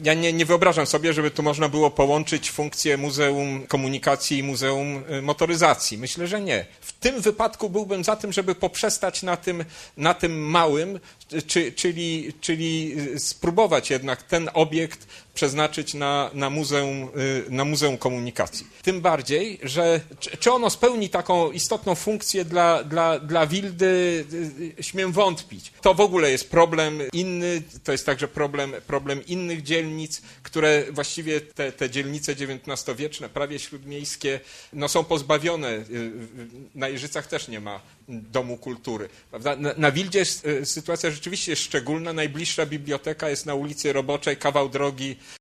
Ja nie wyobrażam sobie, żeby tu można było połączyć funkcję Muzeum Komunikacji i Muzeum Motoryzacji. Myślę, że nie. W tym wypadku byłbym za tym, żeby poprzestać na tym małym, czyli spróbować jednak ten obiekt przeznaczyć na Muzeum Komunikacji. Tym bardziej, że czy ono spełni taką istotną funkcję dla Wildy, śmiem wątpić. To w ogóle jest problem inny, to jest także problem innych dzielnic, które właściwie te dzielnice XIX-wieczne, prawie śródmiejskie, no są pozbawione. Na Jeżycach też nie ma domu kultury. Prawda? Na Wildzie sytuacja rzeczywiście jest szczególna. Najbliższa biblioteka jest na ulicy Roboczej, kawał drogi